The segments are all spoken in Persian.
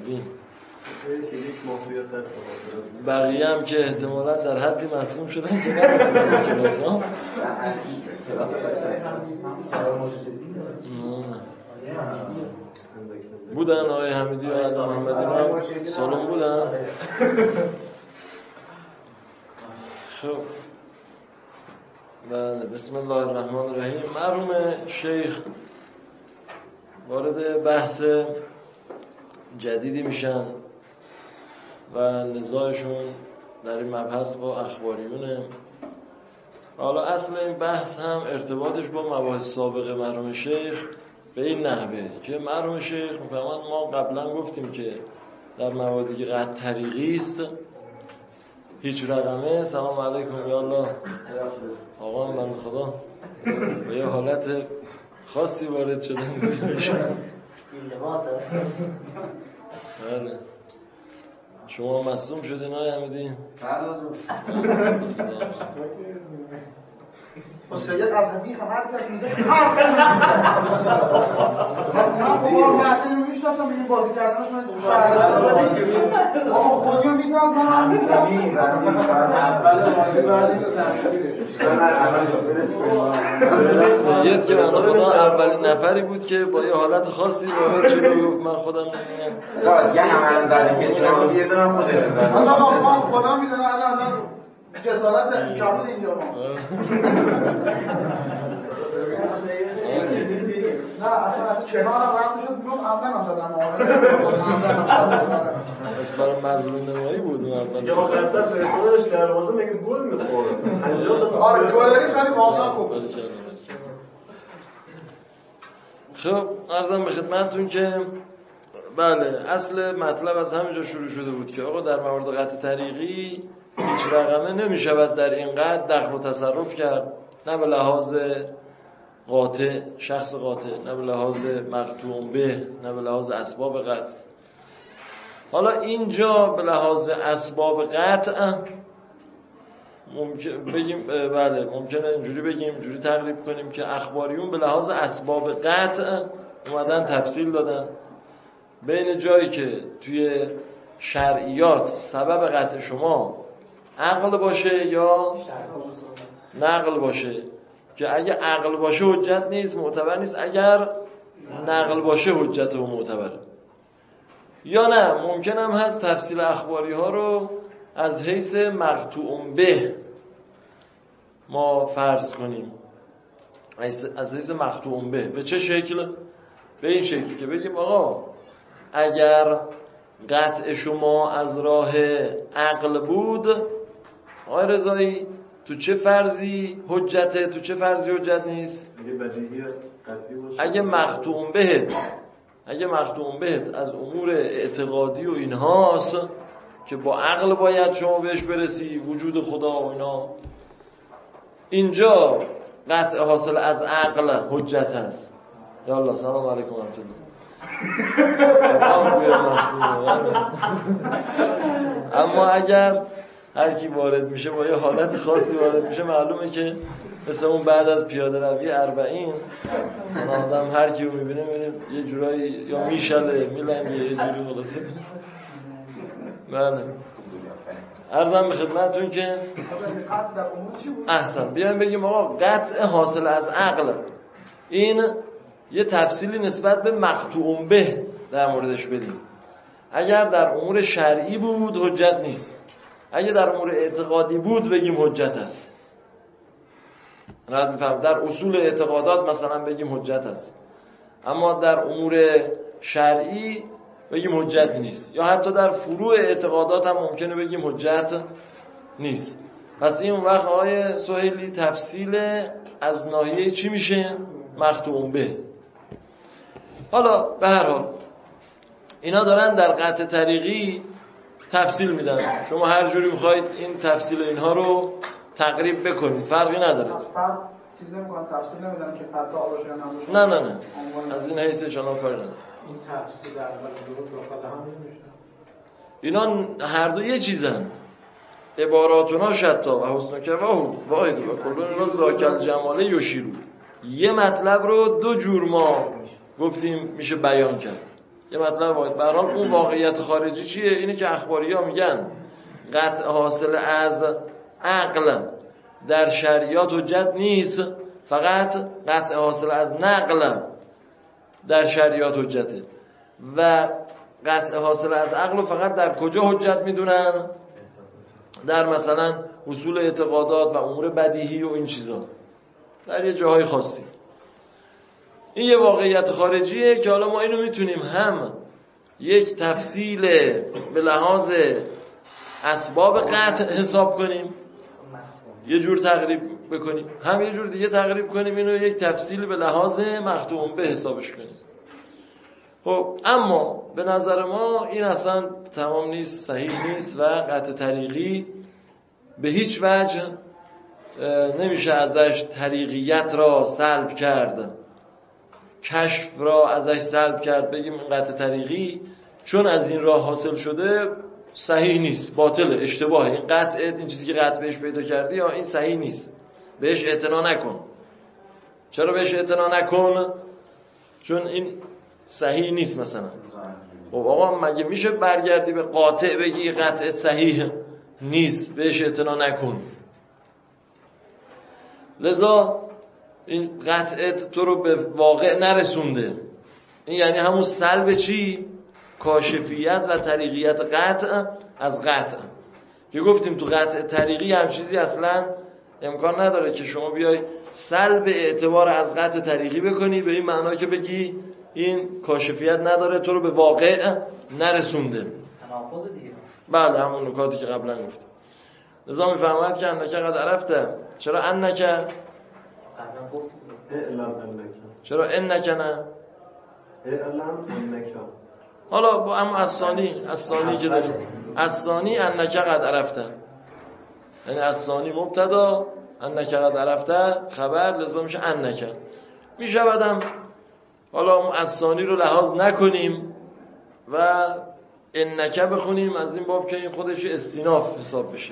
میدیم. بقیه هم که احتمالا در حدی مصدوم شدن که نمیتونن کلاس ها بودن. آقای حمیدی و آقای محمدی هم سالن بودن. خب بله، بسم الله الرحمن الرحیم. مرحوم شیخ وارد بحث جدیدی میشن و نزاعشون در این مبحث با اخباریونه. حالا اصل این بحث هم ارتباطش با مباحث سابقه مرحوم شیخ به این نحوه که مرحوم شیخ میفهمند ما قبلا گفتیم که در مواردی که قطع طریقی است هیچ رقمه سلام علیکم یا الله آقا من خدا به یه حالت خاصی وارد شدن این لباسه. بله شما مصدوم شدین آقای حمیدی؟ سید از همین خبر کس میزه من با محسن رو میشناسم این بازی کردنش من آقا خودیو میزد من هم میزد سید که من خدا اولین نفری بود که با یه حالت خاصی وارد شده و گفت من خودم نمیدونم یه همه در که جنابی یه دارم خودشون دارم آقا خدا میدونه الان جسارت کامل اینجا ما نه اصلا چنانم رفت شد میگم اول نزدم بس برای مظلوم نمایی بود اون اول یا قصد فرستادش دروازه میگه گل میخوره 50 تا آره گلری خیلی واقعا خوب. خب عرضم به خدمتتون که بله اصل مطلب از همینجا شروع شده بود که آقا در مورد قطع طریقی هیچ رقمه نمیشود در این قطع دخل و تصرف کرد، نه به لحاظ قاطع شخص قاطع، نه به لحاظ مقطوع به، نه به لحاظ اسباب قطع. حالا اینجا به لحاظ اسباب قطع ممکن بگیم بله ممکنه اینجوری بگیم، اینجوری تقریب کنیم که اخباریون به لحاظ اسباب قطع اومدن تفصیل دادن بین جایی که توی شرعیات سبب قطع شما عقل باشه یا نقل باشه، که اگه عقل باشه حجت نیست معتبر نیست، اگر نقل باشه حجت و معتبره. یا نه ممکن هم هست تفصیل اخباری ها رو از حیث مقطوع به ما فرض کنیم، از حیث مقطوع به چه شکل؟ به این شکل که بگیم آقا اگر قطع شما از راه عقل بود آقای رضایی تو چه فرضی حجته، تو چه فرضی حجت نیست؟ اگه مقطوع بهت از امور اعتقادی و اینهاست که با عقل باید شما بهش برسی، وجود خدا و اینا، اینجا قطع حاصل از عقل حجت هست. یا الله سلام علیکم و رحمت الله. اما اگر هر کی وارد میشه با یه حالت خاصی وارد میشه معلومه که مثل اون بعد از پیاده روی 40 آدم هر کی رو میبینه یه جورایی یا میشله میلنگه یه جوری خلاصه. بله عرضم به خدمتتون که احسن بیایم بگیم آقا قطع حاصل از عقل این یه تفصیلی نسبت به مقطوع به در موردش بدیم. اگر در امور شرعی بود حجت نیست، اگه در امور اعتقادی بود بگیم حجت است. در اصول اعتقادات مثلا بگیم حجت است، اما در امور شرعی بگیم حجت نیست، یا حتی در فروع اعتقادات هم ممکنه بگیم حجت نیست. پس این اون وقت آقای سهیلی تفصیل از ناحیه چی میشه؟ مقطوع به. حالا به هر حال اینا دارن در قطع طریقی تفصیل میدن، شما هر جوری میخواید این تفصیل اینها رو تقریب بکنید فرقی نداره. چیز نمی‌کنن تفصیل نمیدن که قطع باشه یا نباشه. نه از این حیثش الان کاری نداره. این تفصیل در درست داخل هم نمیشه. اینا هر دو یه چیزن، عباراتونا شتا و حسن که واحد و کلون اینا ذاکل جماله یشیرو. یه مطلب رو دو جور ما گفتیم میشه بیان کرد. یه مطلب واحد. به هر حال اون واقعیت خارجی چیه؟ اینه که اخباری‌ها میگن قطع حاصل از عقل در شریعت حجت نیست، فقط قطع حاصل از نقل در شریعت حجته. و قطع حاصل از عقل فقط در کجا حجت میدونن؟ در مثلا اصول اعتقادات و امور بدیهی و این چیزا، در یه جاهای خاصی. این یه واقعیت خارجیه که حالا ما اینو میتونیم هم یک تفصیل به لحاظ اسباب قطع حساب کنیم، یه جور تقریب بکنیم، هم یه جور دیگه تقریب کنیم اینو یک تفصیل به لحاظ مختوم به حسابش کنیم. خب اما به نظر ما این اصلا تمام نیست، صحیح نیست و قطع طریقی به هیچ وجه نمیشه ازش طریقیت را سلب کرد، کشف را ازش سلب کرد، بگیم این قطع طریقی چون از این راه حاصل شده صحیح نیست، باطله، اشتباهه، این قطعه، این چیزی که قطع بهش پیدا کردی یا این صحیح نیست، بهش اعتنا نکن. چرا بهش اعتنا نکن؟ چون این صحیح نیست مثلا. خب آقا مگه میشه برگردی به قاطع بگی قطعه صحیح نیست بهش اعتنا نکن؟ لذا این قطعه تو رو به واقع نرسونده. این یعنی همون سلب چی؟ کاشفیت و طریقیت قطع از قطع. که گفتیم تو قطع طریقی هم چیزی اصلا امکان نداره که شما بیای سلب اعتبار از قطع طریقی بکنی به این معنا که بگی این کاشفیت نداره، تو رو به واقع نرسونده. تناقض دیگه. بله همون نکاتی که قبلا گفتم. لذا میفهمد که انکه قد عرفته. چرا انکه؟ قبلا گفت اعلام انکه. چرا انکه نه؟ اعلام انکه. حالا با اما از ثانی که داریم، از ثانی انکه قد عرفته، یعنی از ثانی مبتدا، انکه قد عرفته خبر، لذا میشه انکه. میشه بعدم حالا اون از ثانی رو لحاظ نکنیم و انکه بخونیم از این باب که این خودش استیناف حساب بشه.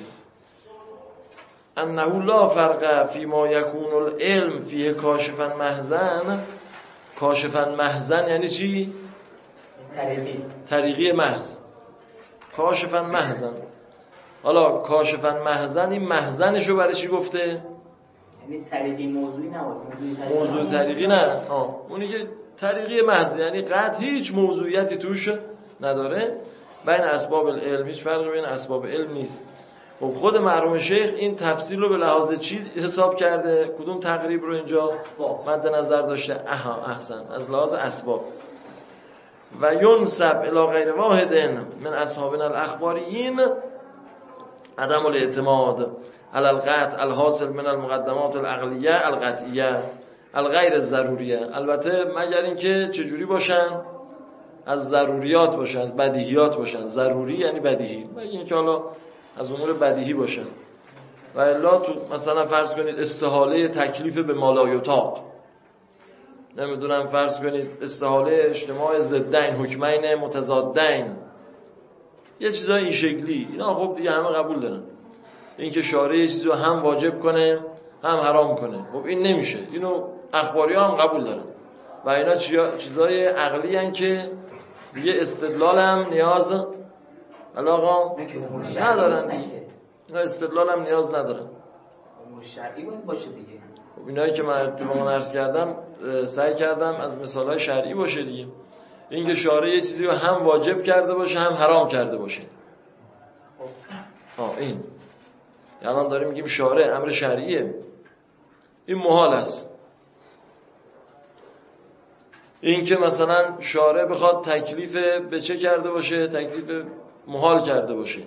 انه لا فرق فی ما یکون العلم فیه کاشفا محضن. کاشفا محضن یعنی چی؟ طریقی محض. کاشفا محضن. حالا کاشفا محضن، این محضنشو برای چی گفته؟ یعنی طریقی موضوعی نبود. موضوع طریقی نه، اونی که طریقی محض یعنی قطع هیچ موضوعیتی توش نداره. بین اسباب العلم هیچ فرقی بین اسباب علم نیست. خب خود مرحوم شیخ این تفصیل رو به لحاظ چی حساب کرده؟ کدوم تقریب رو اینجا مد نظر داشته؟ احسن، از لحاظ اسباب. و ینسب الی غیر واحد من اصحابنا الاخباریین عدم الاعتماد علی القطع الحاصل من المقدمات العقلیه القطعیه الغیر ضروریه. البته مگر اینکه چجوری باشن؟ از ضروریات باشن، از بدیهیات باشن. ضروری یعنی بدیهی، مگر اینکه حالا از امور بدیهی باشن. و الا تو مثلا فرض کنید استحاله تکلیف به مالایطاق، نمیدونم فرض کنید استحاله اجتماع ضدین حکمین متضادین، یه چیزای این شکلی، اینا خب دیگه همه قبول دارن. اینکه شارع یه چیزی رو هم واجب کنه هم حرام کنه، خب این نمیشه، اینو اخباری ها هم قبول دارن. و اینا چیزای عقلی هن که دیگه استدلال هم نیاز علاقا ندارن دیگه. اینا استدلال هم نیاز ندارن. امور شرعی باید باشه دیگه. خب اینایی که من اتفاقا عرض کردم سعی کردم از مثالهای شرعی باشه دیگه. اینکه شارع یه چیزی رو هم واجب کرده باشه هم حرام کرده باشه. این الان داریم میگیم شارع امر شرعیه، این محال است. این که مثلا شارع بخواد تکلیف به چه کرده باشه؟ تکلیف محال کرده باشه.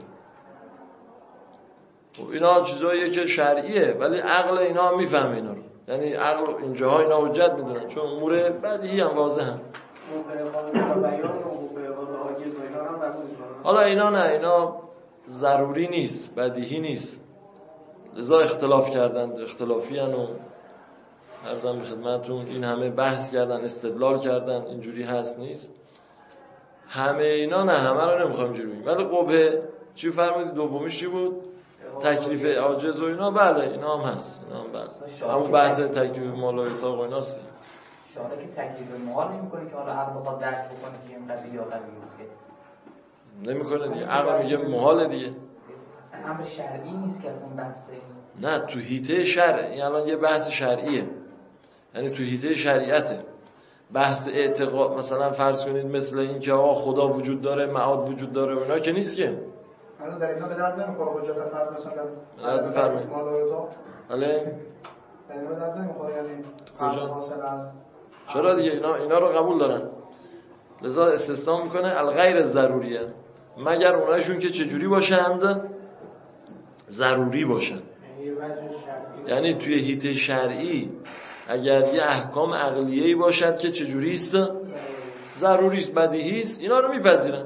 خب اینا چیزاییه که شرعیه، ولی عقل اینا هم میفهمه اینا رو. یعنی عقل اینجاها اینا حجت میدونن، چون امور بدیهی هم واضحه هم. حالا اینا نه، اینا ضروری نیست، بدیهی نیست، لذا اختلاف کردن، اختلافی هن و عرضم به خدمتون این همه بحث کردن، استدلال کردن، اینجوری هست نیست. همه اینا نه، همه رو نمیخوایم اینجوری بگیم. ولی قبه چی فرمودید؟ دومیش چی بود؟ تکلیف عاجز و اینا. بله اینا هم هست، اینا هم بله. همون بحث تکلیف مالایطاق و ایناست. شاره که تکلیف محال نمی‌کنه که حالا عقل بخواد درک بکنه که این قضیه یا قضیه است که نمیکنه دیگه. عقل میگه محال دیگه. اصلا امر شرعی نیست که اصلا بحثه. نه تو حیطه شرع، این الان یه بحث شرعیه، یعنی تو حیطه شریعته. بحث اعتقاد مثلا فرض کنید مثل این که آقا خدا وجود داره، معاد وجود داره، اونا که نیست که. الان در اینا به درد نمیخوره حجت فرض مثلا. بفرمایید. بله. در اینا به درد نمیخوره یعنی کجا؟ حاصل از چرا دیگه اینا رو قبول دارن. لذا استثناء میکنه الغیر ضروریه، مگر اونایشون که چجوری باشند؟ ضروری باشن. یعنی توی حیطه شرعی اگر یه احکام عقلیه‌ای باشد که چجوری است؟ ضروری است، بدیهی است، اینا رو میپذیرن.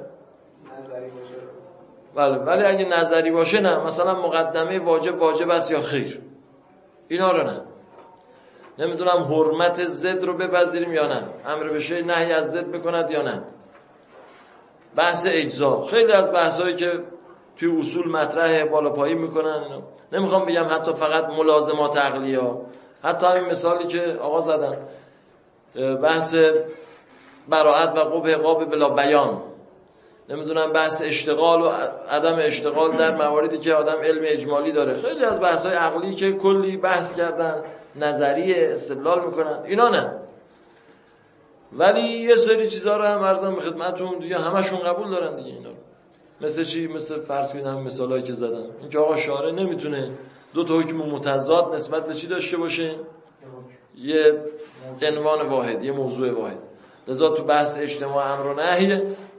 بله، ولی اگه نظری باشه نه، مثلا مقدمه واجب است یا خیر، اینا رو نه. نمیدونم حرمت ضد رو بپذیریم یا نه، امر به شیء نهی از ضد بکند یا نه. بحث اجزا، خیلی از بحثایی که توی اصول مطرحه بالا پایین میکنن اینا. نمیخوام بگم حتی فقط ملازمات عقلیه ها، حتی همین مثالی که آقا زدن، بحث براءت و قبح قاب بلا بیان، نمیدونم بحث اشتغال و عدم اشتغال در مواردی که آدم علم اجمالی داره، خیلی از بحث‌های عقلی که کلی بحث کردن، نظریه استدلال میکنن، اینا نه. ولی یه سری چیزا رو هم عرضم به خدمتتون دیگه همشون قبول دارن دیگه اینا رو. مثل چی؟ مثل فرض کنید همین مثالایی که زدم، اینکه آقا شارع نمیتونه دو تا حکم متضاد نسبت به چی داشته باشه؟ یه عنوان واحد، یه موضوع واحد. لذا تو بحث اجتماع امر و نهی،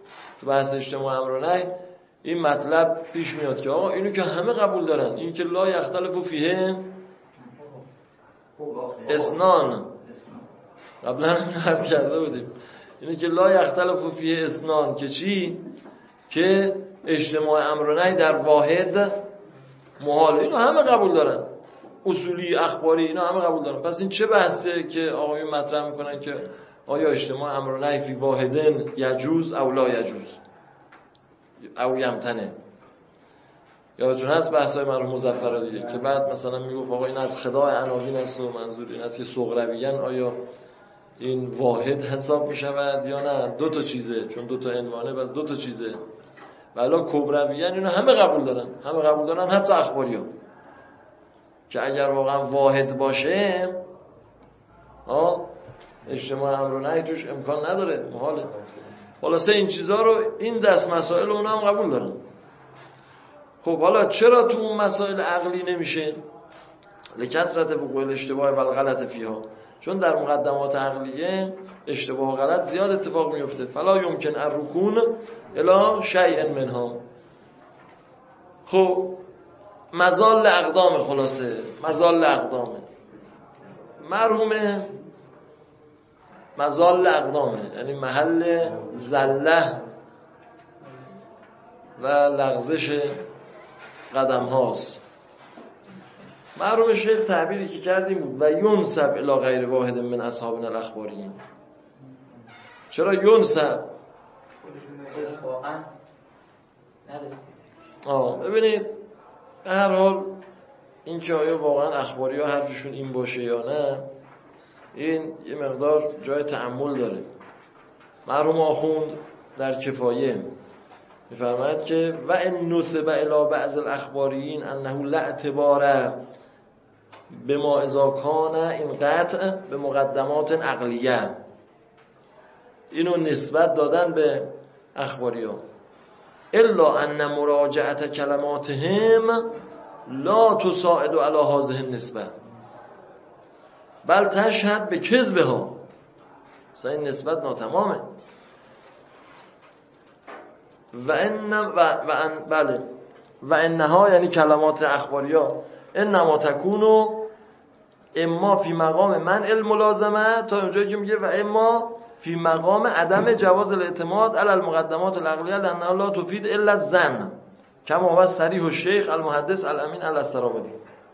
این مطلب پیش میاد که آقا اینو که همه قبول دارن، این که لا یختلف فیه اسنان، قبلا هم عرض کرده بودیم، اینه که لا یختلف فیه اسنان، که چی؟ که اجتماع امر و نهی در واحد محاله. اینو همه قبول دارن، اصولی اخباری اینا همه قبول دارن. پس این چه بحثه که آقایون مطرح میکنن که آیا اجتماع امر و نهی فی واحدن یجوز او لا یجوز او یمتنه؟ یادتون هست بحثای مرحوم مظفر دیگه که بعد مثلا میگفت آقا این از خداع عناوین است و منظور این است که صغرویان آیا این واحد حساب میشود یا نه؟ دو تا چیزه، چون دو تا عنوانه بس دو تا چیزه. ولی کبرویان اینو همه قبول دارن، حتی اخباریان، که اگر واقعا واحد باشه اجتماع امر و نهی توش امکان نداره، محاله. خلاصه این چیزا رو، این دست مسائل اونا هم قبول دارن. خب حالا چرا تو اون مسائل عقلی نمیشه؟ لکثرت وقوع الاشتباه و الغلط فیها، چون در مقدمات عقلیه اشتباه و غلط زیاد اتفاق میفته. فلا یمکن الرکون الی شیء منها. خب مزال اقدام، خلاصه مزال اقدامه مرحومه، مزال اقدامه یعنی محل زله و لغزش قدم هاست. مرحوم شیخ تعبیری که کردیم بود و ینسب الی غیر واحد من اصحابنا الاخبارین. چرا ینسب؟ واقعا نرسید. ببینید به هر حال این که آیا واقعا اخباری ها حرفشون این باشه یا نه، این یه مقدار جای تأمل داره. مرحوم آخوند در کفایه میفرماید که و ان نسب الی بعض الاخباریین انه لا اعتبار بما اذا کان این قطع به مقدمات عقلیه. اینو نسبت دادن به اخباری‌ها، الا ان مراجعه کلماتهم لا تساعد علی هذه النسبه بل تشهد به کذبها. مثلا این نسبت ناتمامه. و انها یعنی کلمات اخباری‌ها انما تکونو اما فی مقام منع الملازمه، تا اونجایی که میگه و اما فی مقام عدم جواز الاعتماد علی المقدمات العقلیه لانها لا تفید الا الظن کما هو صریح الشیخ المحدث الامین علی السرابدی.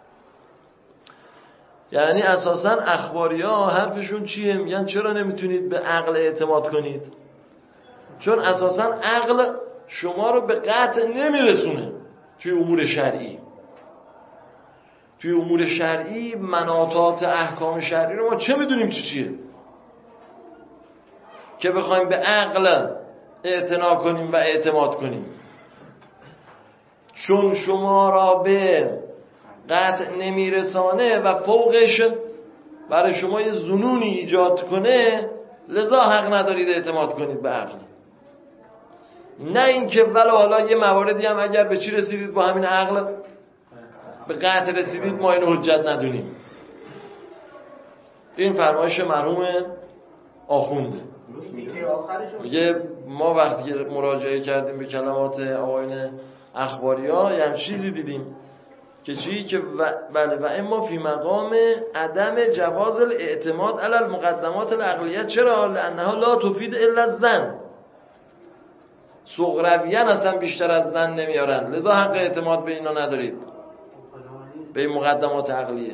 یعنی اساساً اخباری‌ها حرفشون چیه؟ میگن چرا نمیتونید به عقل اعتماد کنید؟ چون اساساً عقل شما رو به قطع نمیرسونه. توی امور شرعی مناطات احکام شرعی رو ما چه میدونیم چیه؟ که بخوایم به عقل اعتنا کنیم و اعتماد کنیم. چون شما را به قطع نمیرسانه و فوقش برای شما یه ظنونی ایجاد کنه، لذا حق ندارید اعتماد کنید به عقل. نه اینکه ولو حالا یه مواردی هم اگر به چی رسیدید با همین عقل به قطع رسیدید، ما اینو حجت ندونیم. این فرمایش مرحوم آخونده. میگه ما وقتی که مراجعه کردیم به کلمات آقایون اخباریا یه هم چیزی دیدیم که چی؟ که بله و اما فی مقام عدم جواز الاعتماد علی المقدمات العقلیه. چرا؟ لانها لا تفید الا الظن. صغرویان اصلا بیشتر از ظن نمیارن، لذا حق اعتماد به اینا ندارید، به این مقدمات عقلیه.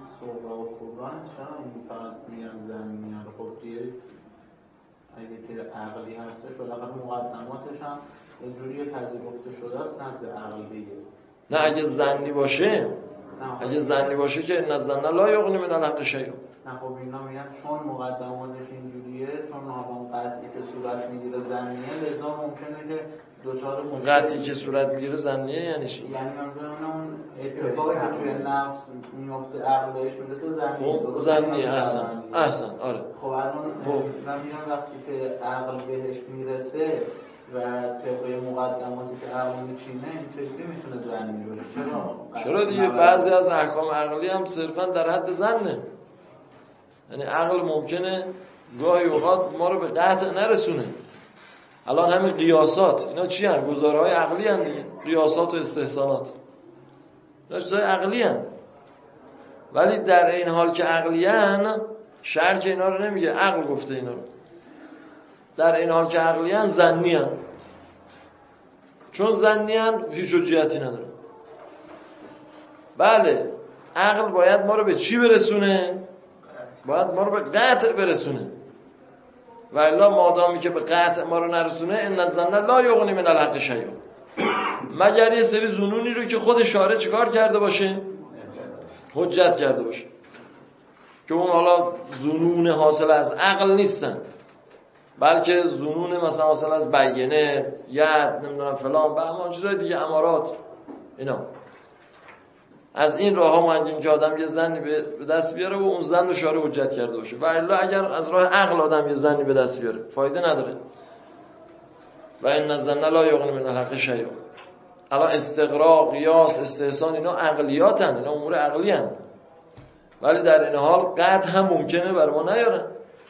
اگه عقلی هستش بالاخره مقدماتش هم اینجوری پذیرفته شده است نزد عقل دیگه. نه اگه ظنی باشه، اگه ظنی باشه که ان الظن لا یغنی من الحق شیئا. نه خب اینا میگن چون مقدماتش اینجوریه، چون اون قطعی که صورت میگیره ظنیه، لذا ممکنه که دوچار قطعی که صورت میگیره ظنیه یعنی چی؟ یعنی منظورم اون اتفاقی که توی نفس میفته عقل بهش میرسه ظنیه. خب ظنیه. احسن آره. خب الان من میگم وقتی که عقل بهش میرسه و طبق مقدماتی که عقل میچینه این چجوری میتونه ظنی باشه؟ چرا دیگه بعضی از احکام عقلی هم صرفا در حد ظنه. یعنی عقل ممکنه گاهی اوقات ما رو به قطع نرسونه. الان همین قیاسات اینا چی هن؟ گزارهای عقلی هن دیگه. قیاسات و استحسانات اینا چیزای عقلی هن. ولی در این حال که عقلی هن شرع که اینا رو نمیگه، عقل گفته اینا رو. در این حال که عقلی هن ظنی هن. چون ظنی هن هیچ حجیتی نداره. بله عقل باید ما رو به چی برسونه؟ باید ما رو به قطع برسونه. و الا مادامی که به قطع ما رو نرسونه ان الظن لا یغنی من الحق شیئا. مگر یه سری ظنونی رو که خود شارع چیکار کرده باشه؟ حجت کرده باشه. که اون حالا ظنون حاصل از عقل نیستن، بلکه ظنون مثلا حاصل از بیینه، ید، نمیدونم فلان، به اما چیزای دیگه، امارات، اینا. از این راه ها ممکنه که آدم یه ظنی به دست بیاره و اون ظن رو شارع حجت کرده باشه. و الا اگر از راه عقل آدم یه ظنی به دست بیاره فایده نداره. و ان الظن لا یغنی من الحق شیئا. الان استقراء، قیاس، استحسان اینا عقلیاتن، اینا امور عقلی هن. ولی در این حال قطع هم ممکنه بر ما نیارن.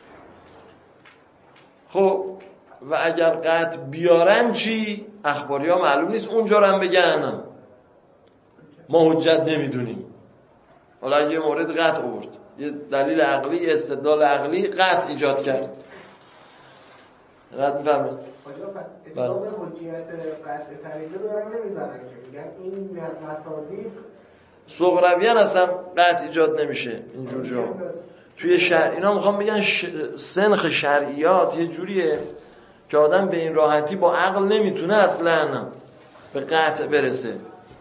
خب و اگر قطع بیارن چی؟ اخباری ها معلوم نیست اونجا رو هم بگن ما حجت نمیدونیم. حالا یه مورد قطع آورد، یه دلیل عقلی، استدلال عقلی قطع ایجاد کرد. رد می‌فرمایید؟ اتفاق حجیت قطع طریقه رو هم نمیزنن که میگن این مصادیق صغرویان اصلا قطع ایجاد نمیشه اینجور جا. توی شرع اینا میخوام بگن سنخ شرعیات یه جوریه که آدم به این راحتی با عقل نمیتونه اصلا به قطع برسه.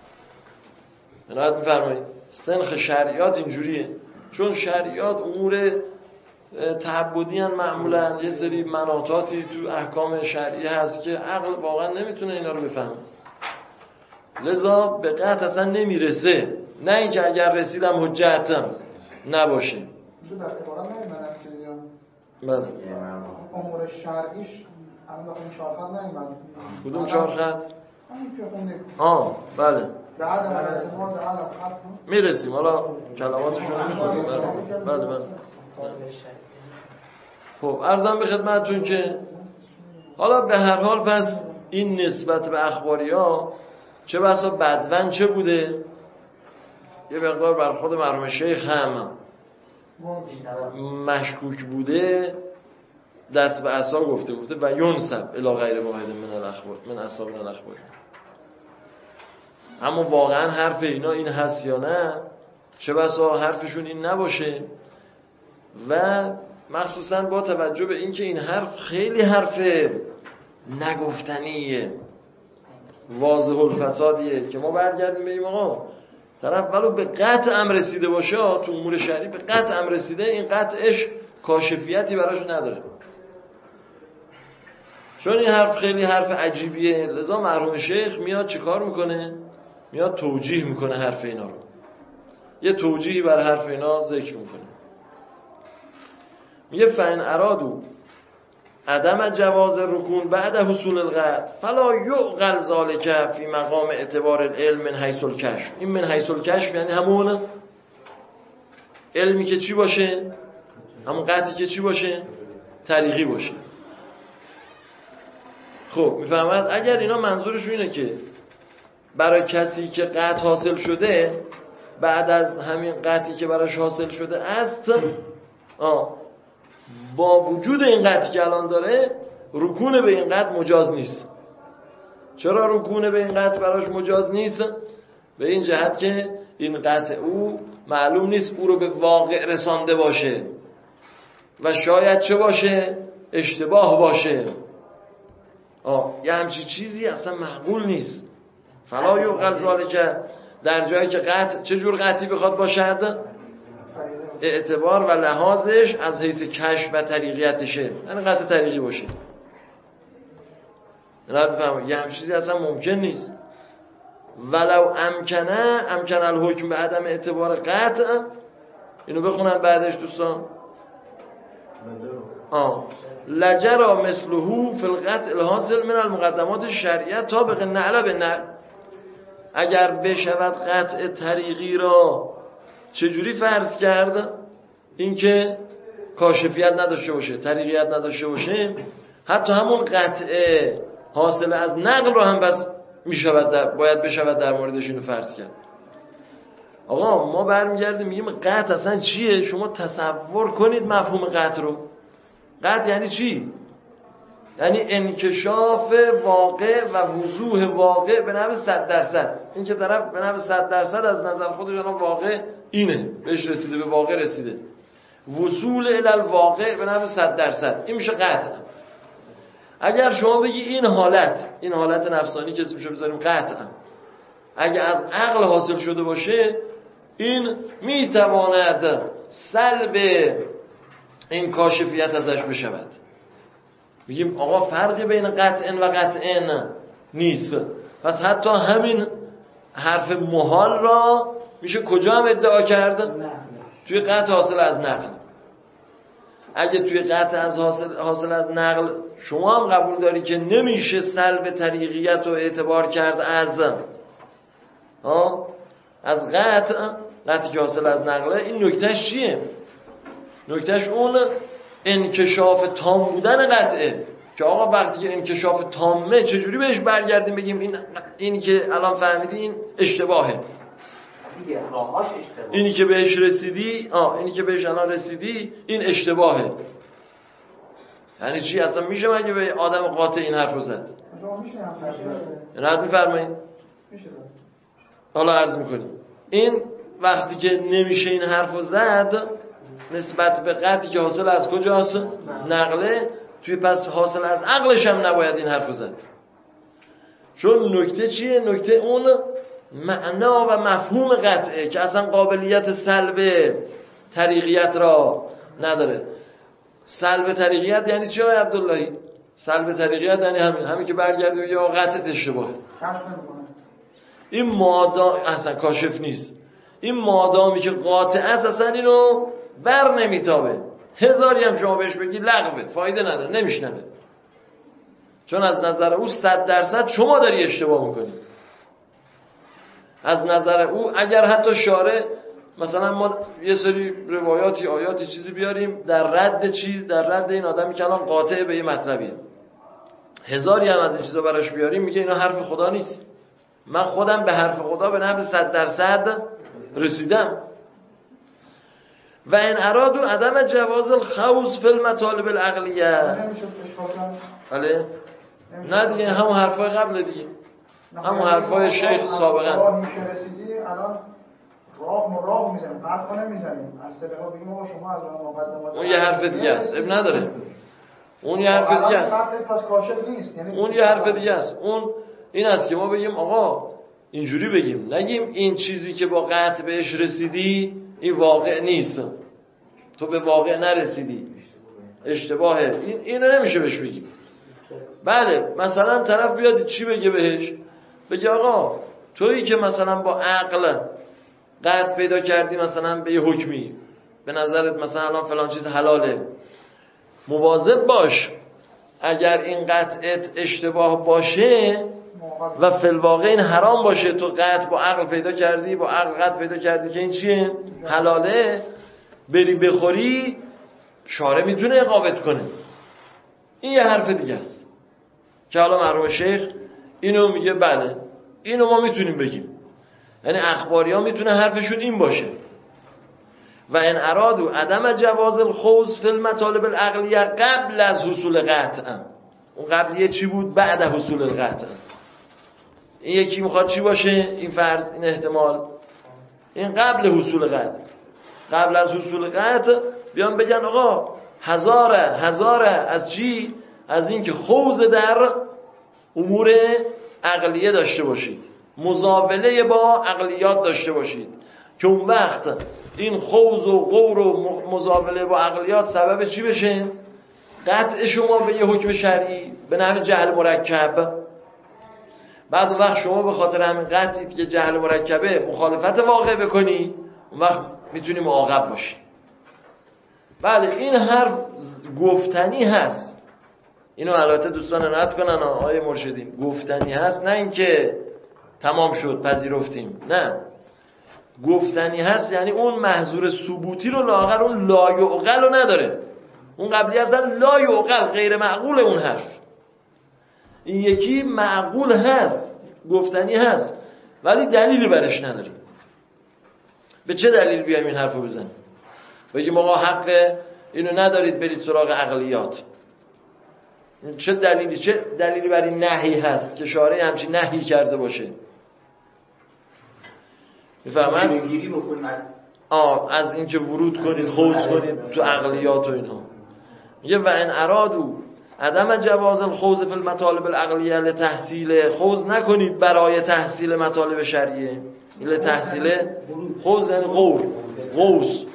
رد میفرمایید؟ سنخ شرعیات اینجوریه، چون شرعیات امور تعبدی هن معمولا، یه سری مناطاتی تو احکام شرعی هست که عقل واقعا نمیتونه اینا رو بفهمه، لذا به قطع اصلا نمیرسه. نه اینکه اگر رسیدم حجتم نباشه. در عبارت نمیدونم که بله امور شرعیش همون اون چهار خط نمیدونم. کدوم چهار خط؟ همین که خوندیم. بله به عدم اعتماد علی خط میرسیم، حالا کلماتشون رو میخونیم. بله خب عرضم به خدمتتون که حالا به هر حال پس این نسبت به اخباری ها چه بسا بدون چه بوده، یه مقدار بر خود مرحوم شیخ هم مشکوک بوده، دست به عصا گفته و ینسب الی غیر واحد من الاخبار من اصحاب الاخبار. اما واقعا حرف اینا این هست یا نه، چه بسا حرفشون این نباشه. و مخصوصا با توجه به اینکه این حرف خیلی حرف نگفتنیه، واضح الفسادیه، که ما برگردیم بگیم آقا طرف ولو به قطع امر رسیده باشه، تو امور شرعی به قطع امر رسیده، این قطعش کاشفیتی براش نداره. چون این حرف خیلی حرف عجیبیه، لذا مرحوم شیخ میاد چیکار میکنه؟ میاد توجیه میکنه حرف اینا رو، یه توجیهی بر حرف اینا ذکر میکنه. میگه فإن ارادو عدم جواز رکون بعد حصول القطع فلا یعقل ذلک فی مقام اعتبار العلم من حیث الکشف. این من حیث الکشف یعنی همون علمی که چی باشه؟ همون قطعی که چی باشه؟ طریقی باشه. خب میفهمد اگر اینا منظورشون اینه که برای کسی که قطع حاصل شده بعد از همین قطعی که براش حاصل شده است با وجود این قطعی که الان داره رکون به این قطع مجاز نیست. چرا رکون به این قطع براش مجاز نیست؟ به این جهت که این قطع او معلوم نیست او رو به واقع رسانده باشه و شاید چه باشه؟ اشتباه باشه. یه همچی چیزی اصلا معقول نیست. فلا یعقل ذلک، در جایی که قطع چه جور قطعی بخواد باشد؟ اعتبار و لحاظش از حیث کشف و طریقیتشه، یعنی قطع طریقی باشه. یه همچی چیزی اصلا ممکن نیست. ولو امکن الحکم به عدم اعتبار قطع. اینو بخونن بعدش دوستان. لجرا مثله فی القطع الحاصل من المقدمات الشرعیه طابق نعل به نعل. اگر بشود قطع طریقی را چجوری فرض کرد؟ اینکه کاشفیت نداشته باشه، طریقیت نداشته باشه، حتی همون قطع حاصل از نقل رو هم بس باید بشود در موردش اینو فرض کرد. آقا ما برمیگردیم میگیم قطع اصلا چیه؟ شما تصور کنید مفهوم قطع رو. قطع یعنی چی؟ یعنی انکشاف واقع و وضوح واقع به نحو 100%. این که طرف به نحو 100% از نظر خودش الان واقع اینه، بهش رسیده، به واقع رسیده. وصول الی الواقع به نحو 100%. این میشه قطع. اگر شما بگی این حالت نفسانی که اسمشو بذاریم قطع، اگه از عقل حاصل شده باشه، این میتواند سلب این کاشفیت ازش بشود. میگیم آقا فرقی بین قطعن و قطعن نیست. پس حتی همین حرف محال را میشه کجا هم ادعا کرد؟ توی قطع حاصل از نقل. اگه توی قطع از حاصل از نقل شما هم قبول داری که نمیشه سلب طریقیت رو اعتبار کرد از قطعی که حاصل از نقله، این نکتهش چیه؟ نکتهش اون انکشاف تام بودن قطعه که آقا وقتی که انکشاف تامه چجوری بهش برگردیم بگیم اینی که الان فهمیدی این اشتباهه، اینی که بهش رسیدی اینی که بهش الان رسیدی این اشتباهه. یعنی چی؟ اصلا میشه مگه به آدم قاطع این حرف رو زد؟ نه میفرمایید؟ حالا عرض میکنیم این وقتی که نمیشه این حرف رو زد نسبت به قطعی که حاصل از کجاست؟ نقله. توی پس حاصل از عقلش هم نباید این حرف رو زد. چون نکته چیه؟ نکته اون معنا و مفهوم قطعه که اصلا قابلیت سلب طریقیت را نداره. سلب طریقیت یعنی چی آقای عبداللهی؟ سلب طریقیت یعنی همین که برگردی بگی آقا قطعت اشتباهه. این مادام اصلا کاشف نیست. این مادامی که قاطع است اصلا اینو بر نمیتابه. هزاری هم شما بهش بگی لغوه، فایده نداره، نمیشنوه. چون از نظر او 100% شما داری اشتباه میکنی. از نظر او اگر حتی شارع مثلا ما یه سری روایاتی آیاتی چیزی بیاریم در رد این آدمی که الان قاطع به یه مطلبیه، هزاری هم از این چیزا براش بیاریم میگه اینا حرف خدا نیست، من خودم به حرف خدا به نحو 100% رسیدم. و این ارادو عدم جواز الخوض فی المطالب العقلیه. بله نه دیگه همون حرفای قبل دیگه، همون حرفای شیخ سابقا. راه میشه رسیدی الان راه میزنیم، قطع نمیزنیم. از طریقا بگیم آقا شما از راه مقدمات اون یه حرف دیگه است، اب نداره. اون یه حرف دیگه است. پس کاشف نیست. یعنی اون یه حرف دیگه است. اون این است که ما بگیم آقا اینجوری بگیم، نگیم این چیزی که با قطع بهش رسیدی این واقع نیست، تو به واقع نرسیدی، اشتباهه. اینو نمیشه بهش بگیم. بله مثلا طرف بیاد چی بگه بهش؟ بگه آقا تویی که مثلا با عقل قطع پیدا کردی مثلا به یه حکمی، به نظرت مثلا الان فلان چیز حلاله، مواظب باش اگر این قطعت اشتباه باشه و فی الواقع این حرام باشه، تو قطع با عقل پیدا کردی، با عقل قطع پیدا کردی که این چیه؟ حلاله، بری بخوری، شارع میتونه اقامت کنه. این یه حرف دیگه است که حالا مرحوم شیخ اینو میگه بله اینو ما میتونیم بگیم، یعنی اخباری ها میتونه حرفشون این باشه. و ان ارادو عدم جواز الخوض فی المطالب العقلیه قبل از حصول قطع. اون قبلیه چی بود؟ بعد حصول القطع. این یکی میخواد چی باشه؟ این فرض، این احتمال، این قبل حصول قطع، قبل از حصول قطع بیان بگن آقا هزاره از چی؟ از این که خوض در امور عقلیه داشته باشید، مزاوله با عقلیات داشته باشید، که اون وقت این خوض و غور و مزاوله با عقلیات سبب چی بشه؟ قطع شما به یه حکم شرعی به نحو جهل مرکب. بعد اون وقت شما به خاطر همین قطعی که جهل مرکبه مخالفت واقع بکنی، اون وقت میتونی معاقب باشی. بله این حرف گفتنی هست، اینو البته دوستان رد کنن آقای مرشدین، گفتنی هست، نه اینکه تمام شد پذیرفتیم، نه، گفتنی هست، یعنی اون محظور ثبوتی رو لااقل اون لا یعقل رو نداره، اون قبلی اصلا لا یعقل، غیر معقول اون حرف. این یکی معقول هست، گفتنی هست، ولی دلیلی برش نداریم. به چه دلیل بیایم این حرفو بزنیم؟ بگیم آقا حق اینو ندارید برید سراغ عقلیات. چه دلیلی برای نهی هست که شارع همچین نهی کرده باشه؟ میفهمن؟ از اینکه ورود کنید، خوض کنید تو عقلیات و اینها. میگه و ان ارادو عدم جواز الخوض فی المطالب العقلیه لتحصیل، خوض نکنید برای تحصیل مطالب شرعیه. لتحصیل خوض یعنی غوث،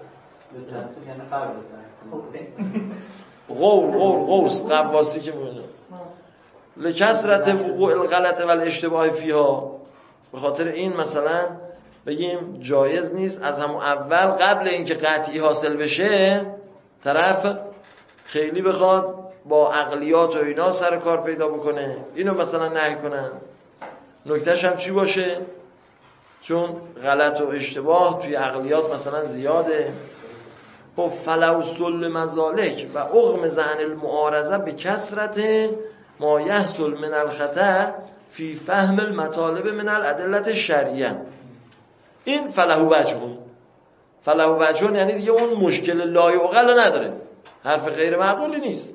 غوث قواسی که میونه، لکثرت وقوع الغلط و الاشتباه فیها. به خاطر این مثلا بگیم جایز نیست از همون اول قبل اینکه قطعی حاصل بشه طرف خیلی بخواد با عقلیات و اینا سر کار پیدا بکنه، اینو مثلا نهی کنن. نکتهش هم چی باشه؟ چون غلط و اشتباه توی عقلیات مثلا زیاده. خب فلو سلم ذالک و اغمض عن المعارضه به کثرت ما یحصل من الخطا فی فهم المطالب من الادله الشرعیه. این فله وجهون یعنی دیگه اون مشکل لا یعقل نداره، حرف غیر معقولی نیست.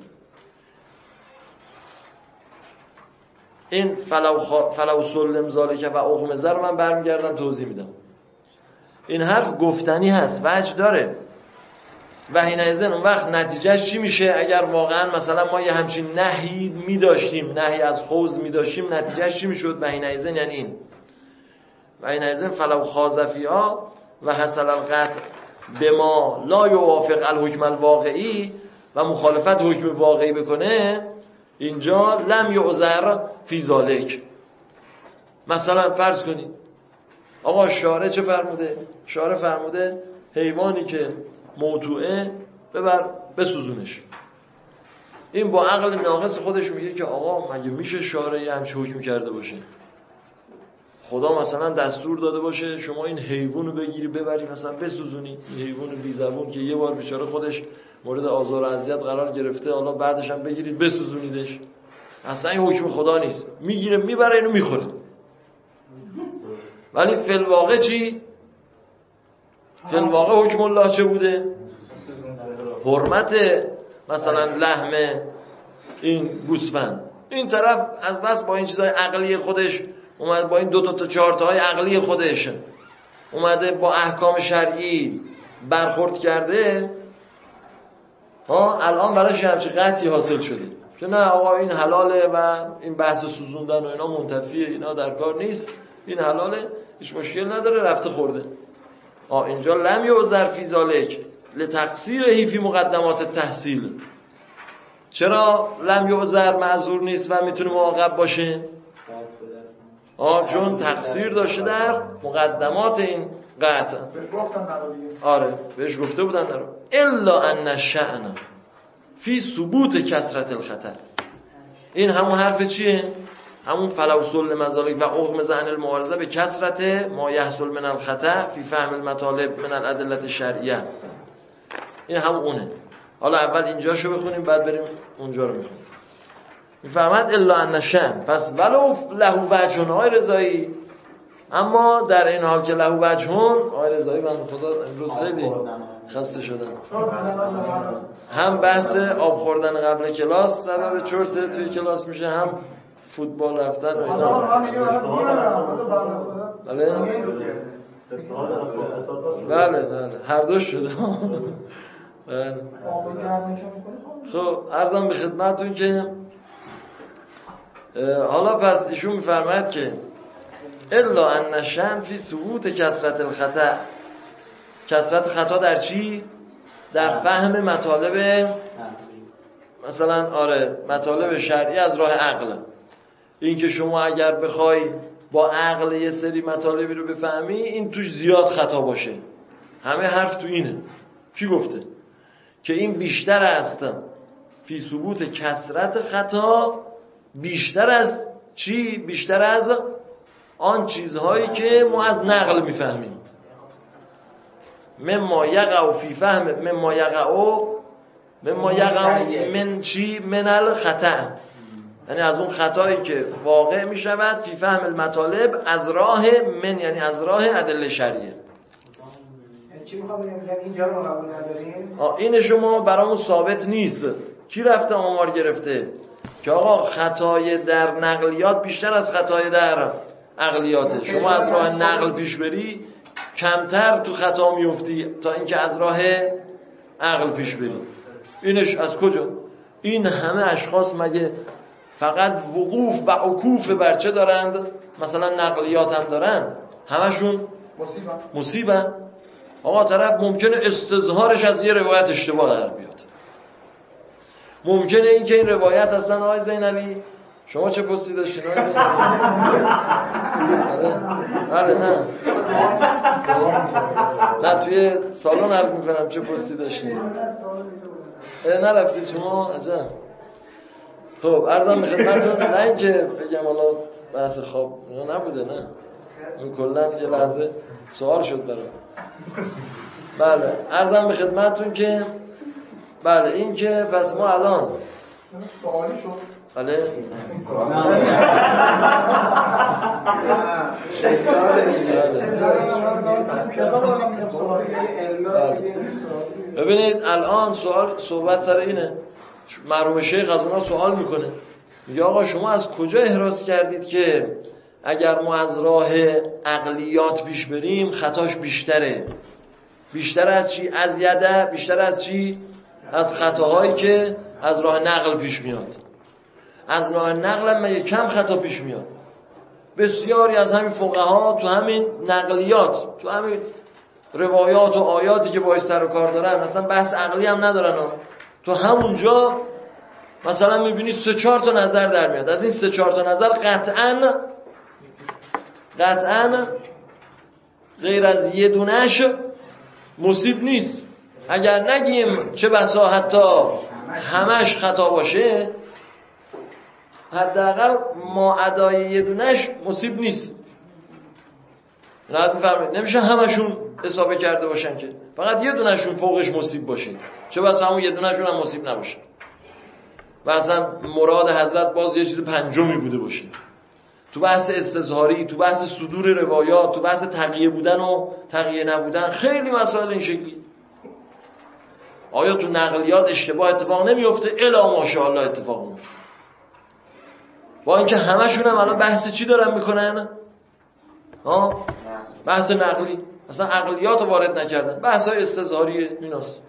این فلو سلم ذالک و اغمض رو من برمیگردم توضیح میدم. این حرف گفتنی هست، وجه داره. و حینئذ اون وقت نتیجهش چی میشه؟ اگر واقعا مثلا ما یه همچین نهی میداشتیم، نهی از خوض میداشتیم، نتیجهش چی میشد؟ و حینئذ یعنی این و حینئذ فلو خاضفیها و حصل القطع به ما لا یوافق الحکم الواقعی و مخالفت حکم واقعی بکنه، اینجا لم یعذر فی ذالک. مثلا فرض کنید آقا شارع چه فرموده؟ شارع فرموده حیوانی که موضوعه ببر بسوزونش. این با عقل ناقص خودش میگه که آقا مگه میشه شارع همچه حکم کرده باشه؟ خدا مثلا دستور داده باشه شما این حیوانو بگیری ببری مثلا بسوزونی، این حیوان بی زبون که یه بار بیچاره خودش مورد آزار و اذیت قرار گرفته، حالا بعدش هم بگیرید بسوزونیدش. اصلا این حکم خدا نیست، میگیره میبره اینو میخوره. ولی فی الواقع چی؟ فی الواقع حکم الله چه بوده؟ حرمت مثلا لحم این گوسفند. این طرف از بس با این چیزهای عقلی خودش اومد، با این 2 تا 4 تاهای عقلی خودش اومده با احکام شرعی برخورد کرده، الان براش همچین قطعی حاصل شده که نه آقا این حلاله و این بحث سوزوندن و اینا منتفیه، اینا در کار نیست، این حلاله، هیچ مشکل نداره، رفته خورده. اینجا لم یعذر فی ذالک لتقصیره فی مقدمات التحصیل. چرا لم یعذر معذور نیست و میتونه معاقب باشه؟ چون تقصیر داشته در مقدمات این قطع. آره بهش گفته بودن نرو. الا ان الشأن فی ثبوت کثرت الخطر. این همون حرف چیه؟ همون فلو سل مزالک و اغمض عن المعارضه به کثرت ما یحصل من الخطا فی فهم المطالب من الادله الشرعیه. این همون اونه. حالا اول اینجاشو بخونیم بعد بریم اونجا رو بخونیم. میفهمد الا ان الشأن، پس ولو له وجه های رضایی، اما در این حال که له وجه آقای رضایی بنده خدا امروز خیلی خسته شدن. هم بحث آب خوردن قبل کلاس سبب چرت توی کلاس میشه، هم فوتبال رفتن و اینا. بله هر دو شده. خب عرضم به خدمتون که حالا پس ایشون میفرماید که الا ان الشأن فی ثبوت کثرت الخطا. کثرت خطا در چی؟ در فهم مطالب، مثلا مطالب شرعی از راه عقل. این که شما اگر بخوای با عقل یه سری مطالبی رو بفهمی، این توش زیاد خطا باشه. همه حرف تو اینه. کی گفته؟ که این بیشتر است فی ثبوت کثرت خطا، بیشتر از چی؟ بیشتر از آن چیزهایی که ما از نقل میفهمیم. مما یقع فی فهم مما یقع من چی؟ من الخطا، یعنی از اون خطایی که واقع میشود فی فهم المطالب از راه من، یعنی از راه ادله شرعیه. چی میخوام بگم؟ اینجا رو قبول نداریم. این شما برامون ثابت نیست. کی رفته آمار گرفته که آقا خطای در نقلیات بیشتر از خطای در عقلیاته؟ شما از راه نقل پیش بری کمتر تو خطا میفتی تا اینکه از راه عقل پیش بری. اینش از کجا؟ این همه اشخاص مگه فقط وقوف و عکوف برچه دارند؟ مثلا نقلیات هم دارن، همشون مصیبه. آقا طرف ممکنه استظهارش از یه روایت اشتباه در بیاد. ممکنه این که این روایت اصلا آقای زینالی شما چه پستی داشتین آقای زینالی؟ نه توی سالن عرض میکنم چه پستی داشتین؟ نرفتید شما؟ عجب. خب عرضم به خدمتتون، نه اینکه بگم حالا بحث خواب نبوده، نه این کلا یه لحظه سوال شد برام. بله عرضم به خدمتتون که بله این که پس ما الان سوالی شد. بله ببینید الان صحبت سر اینه. مرحوم شیخ از اونا سوال میکنه، میگه آقا شما از کجا احراز کردید که اگر ما از راه عقلیات پیش بریم خطاش بیشتره؟ بیشتر از چی؟ از یده؟ بیشتر از چی؟ از خطاهایی که از راه نقل پیش میاد. از راه نقل هم یه کم خطا پیش میاد. بسیاری از همین فقها تو همین نقلیات، تو همین روایات و آیاتی که باید سر و کار دارن، مثلا بحث عقلی هم ندارن، تو همونجا مثلا میبینی 3-4 تا نظر در میاد. از این 3-4 تا نظر قطعاً غیر از یه دونهش مصیب نیست. اگر نگیم چه بسا حتی همش خطا باشه، حداقل ما ادای یه دونهش مصیب نیست. راحت میفرمایید نمیشه همشون حساب کرده باشن که فقط یه دونهشون فوقش مصیب باشه، چه بسا همون یه دونهشون هم مصیب نباشه و اصلا مراد حضرت باز یه چیز پنجمی بوده باشه. تو بحث استظهاری، تو بحث صدور روایات، تو بحث تقیه بودن و تقیه نبودن، خیلی مسائل این شکلی. آیا تو نقلیات اشتباه اتفاق نمیفته؟ الا ماشاءالله اتفاق میفته. با اینکه همشون هم الان بحث چی دارن میکنن؟ بحث نقلی، اصلا عقلیات رو وارد نکردن، بحث های استظهاری ایناست.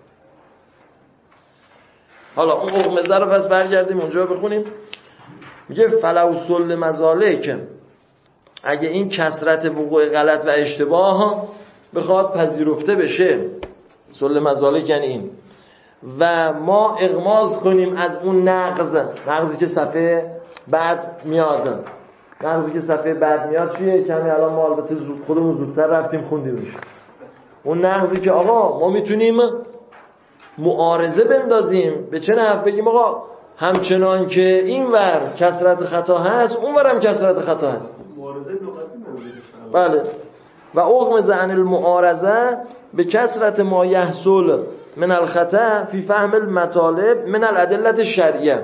حالا اون اغمزه رو پس برگردیم اونجا بخونیم. میگه فلو سل مزالک، اگه این کثرت وقوع غلط و اشتباه بخواد پذیرفته بشه، سل مزالک یعنی این، و ما اغماض کنیم از اون نقضی که صفحه بعد میاد. نقضی که صفحه بعد میاد چیه؟ کمی الان ما البته خودمون زودتر رفتیم خوندیمش. اون نقضی که آقا ما میتونیم معارضه بندازیم به چه نحو؟ بگیم آقا همچنان که این ور کثرت خطا هست اون ور هم کثرت خطا هست. معارضه لغوی منظورش. بله. و اغمض عن المعارضه به کثرت ما یحصل من الخطا فی فهم المطالب من الادله الشرعیه.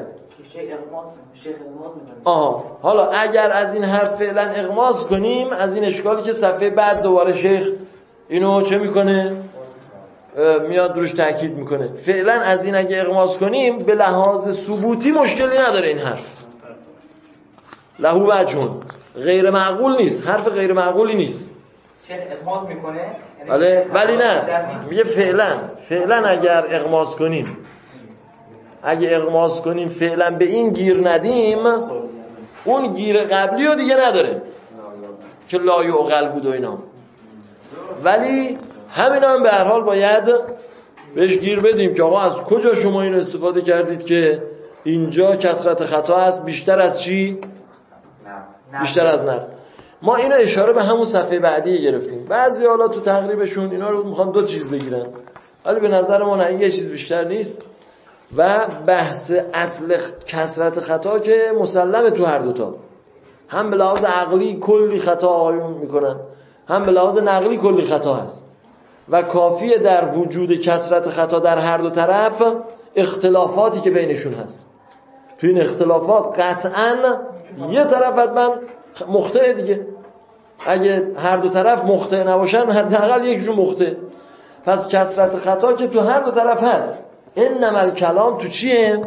آها، حالا اگر از این حرف فعلا اغماض کنیم از این اشکالی که صفحه بعد دوباره شیخ اینو چه میکنه؟ میاد روش تاکید میکنه. فعلا از این اگه اغماض کنیم به لحاظ ثبوتی مشکلی نداره این حرف. لهو وجهون، غیر معقول نیست، حرف غیر معقولی نیست. شیخ اغماض میکنه؟ ولی نه، میگه فعلا اگر اغماض کنیم، اگه اغماض کنیم فعلا به این گیر ندیم، اون گیر قبلی رو دیگه نداره که لا یعقل بود و اینا. ولی همینا هم به هر حال باید بهش گیر بدیم که آقا از کجا شما اینو استفاده کردید که اینجا کثرت خطا هست بیشتر از چی؟ بیشتر از نقل. ما اینو اشاره به همون صفحه بعدی گرفتیم. بعضی حالا تو تقریبشون اینا رو میخوان دو چیز بگیرن، ولی به نظر ما نه، یه چیز بیشتر نیست. و بحث اصل کثرت خطا که مسلمه تو هر دوتا، هم به لحاظ عقلی کلی خطا آقایون میکنن، هم به لحاظ نقلی کلی خطا هست و کافیه در وجود کثرت خطا در هر دو طرف اختلافاتی که بینشون هست. تو این اختلافات قطعاً یه طرف حتما مخطئ دیگه. اگه هر دو طرف مخطئ نباشن حداقل یکیشون مخطئ. پس کثرت خطا که تو هر دو طرف هست. انما الکلام تو چیه؟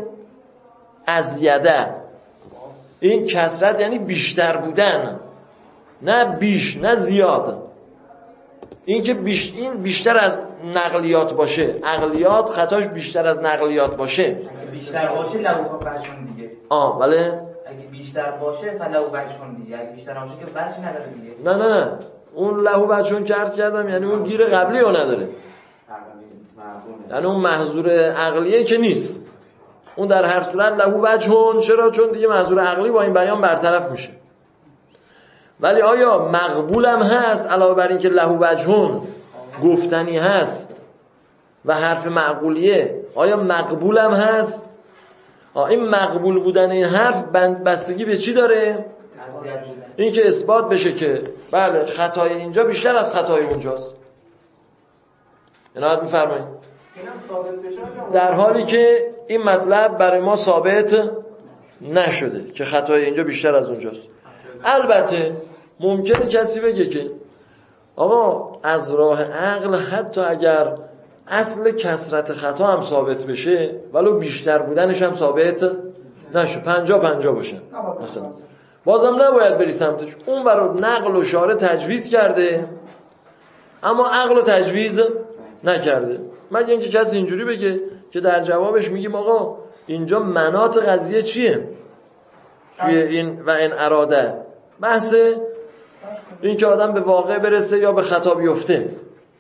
ازیده. این کثرت یعنی بیشتر بودن، نه بیش نه زیاد. این که این بیشتر از نقلیات باشه، عقلیات خطاش بیشتر از نقلیات باشه. اگه بیشتر باشه لو وجهون دیگه. بله. اگه بیشتر باشه فلو وجهون دیگه. اگه بیشتر باشه که وجه نداره دیگه. نه اون لهو وجهون که عرض کردم یعنی اون گیر قبلی رو نداره، یعنی اون محظور عقلیه که نیست. اون در هر صورت لهو وجهون. چرا؟ چون دیگه محظور عقلی با این بیان برطرف میشه. ولی آیا مقبولم هست علاوه بر این که لهو وجهون گفتنی هست و حرف معقولیه، آیا مقبولم هست؟ این مقبول بودن این حرف بستگی به چی داره؟ این که اثبات بشه که بله خطای اینجا بیشتر از خطای اونجاست. عنایت می‌فرمایید. در حالی که این مطلب برای ما ثابت نشده که خطای اینجا بیشتر از اونجاست. البته ممکنه کسی بگه که آقا از راه عقل حتی اگر اصل کثرت خطا هم ثابت بشه ولو بیشتر بودنش هم ثابت نشه، 50-50 باشن مثلا، بازم نباید بری سمتش. اون برای نقل و شارع تجویز کرده اما عقل رو تجویز نکرده. مگه اینکه کسی اینجوری بگه که در جوابش میگیم آقا اینجا مناط قضیه چیه توی این و این اراده؟ بحث این که آدم به واقع برسه یا به خطا بیفته.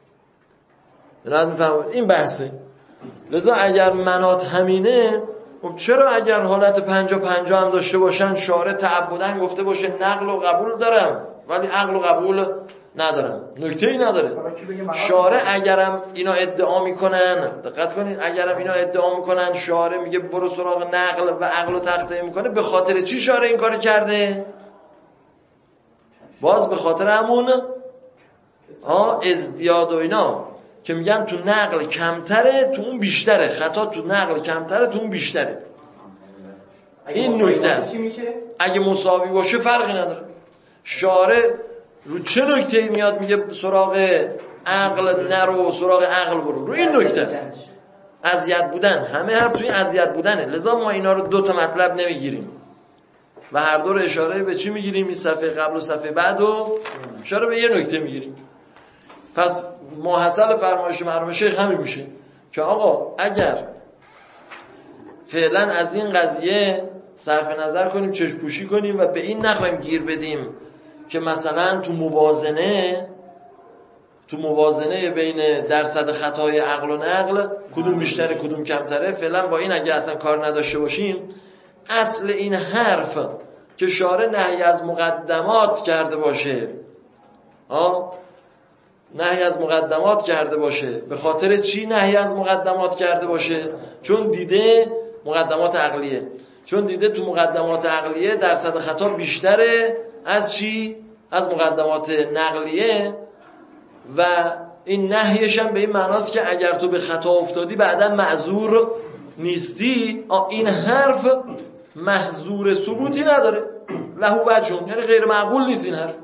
این بحثه. لذا اگر مناط همینه، خب چرا اگر حالت 50-50 هم داشته باشن شارع تعبداً گفته باشه نقل و قبول دارم ولی عقل و قبول ندارم؟ نکته‌ای نداره. شارع اگرم اینا ادعا میکنن، دقت کنید، اگرم اینا ادعا میکنن شارع میگه برو سراغ نقل و عقل و تقطیع میکنه، به خاطر چی شارع این کارو کرده؟ باز به خاطر همون ازدیاد و اینا که میگن تو نقل کمتره تو اون بیشتره، خطا تو نقل کمتره تو اون بیشتره. این نکته است. اگه مساوی باشه فرقی نداره. شارع رو چه نکته‌ای میاد میگه سراغ عقل نرو، سراغ عقل برو؟ رو این نکته است. اذیت بودن، همه حرف توی اذیت بودنه. لذا ما اینا رو دو تا مطلب نمیگیریم و هر دو رو اشاره به چی میگیریم؟ این صفحه قبل و صفحه بعد و اشاره به یه نکته میگیریم. پس ماحصل فرمایش مرحوم شیخ همین میشه که آقا اگر فعلا از این قضیه صرف نظر کنیم، چشم پوشی کنیم و به این نخواهیم گیر بدیم که مثلا تو موازنه تو موازنه بین درصد خطای عقل و نقل کدوم بیشتره کدوم کمتره، فعلا با این اگه اصلا کار نداشته باشیم، اصل این حرف که شارع نهی از مقدمات کرده باشه، نهی از مقدمات کرده باشه، به خاطر چی نهی از مقدمات کرده باشه؟ چون دیده مقدمات عقلیه، چون دیده تو مقدمات عقلیه درصد خطا بیشتره از چی؟ از مقدمات نقلیه. و این نهیش هم به این معناست که اگر تو به خطا افتادی بعدا معذور نیستی. این حرف محظور ثبوتی نداره، لهو وجهون، یعنی غیر معقول نیست این حرف.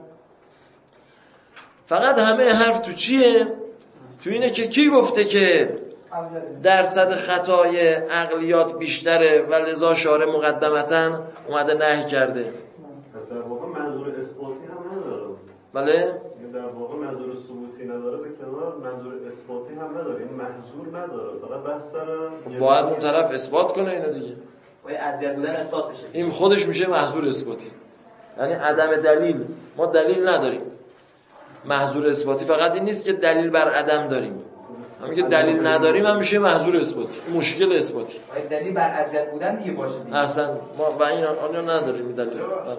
فقط همه حرف تو چیه؟ تو اینه که کی گفته که درصد خطای عقلیات بیشتره و لذا شارع مقدمتاً اومده نهی کرده. در واقع منظور اثباتی هم نداره. بله؟ در واقع منظور ثبوتی نداره، به کنار منظور اثباتی هم نداره، این محظور نداره، فقط بحث سر باید اون طرف اثبات کنه اینو دیگه. باید اذیت بودن اثبات بشه. این خودش میشه محظور اثباتی، یعنی عدم دلیل. ما دلیل نداریم. محظور اثباتی فقط این نیست که دلیل بر عدم داریم، همین که دلیل نداریم هم میشه محظور اثباتی، مشکل اثباتی. باید دلیل بر اذیت بودن دیگه باشه دیگه. احسن، ما و این آنو نداریم دلیل.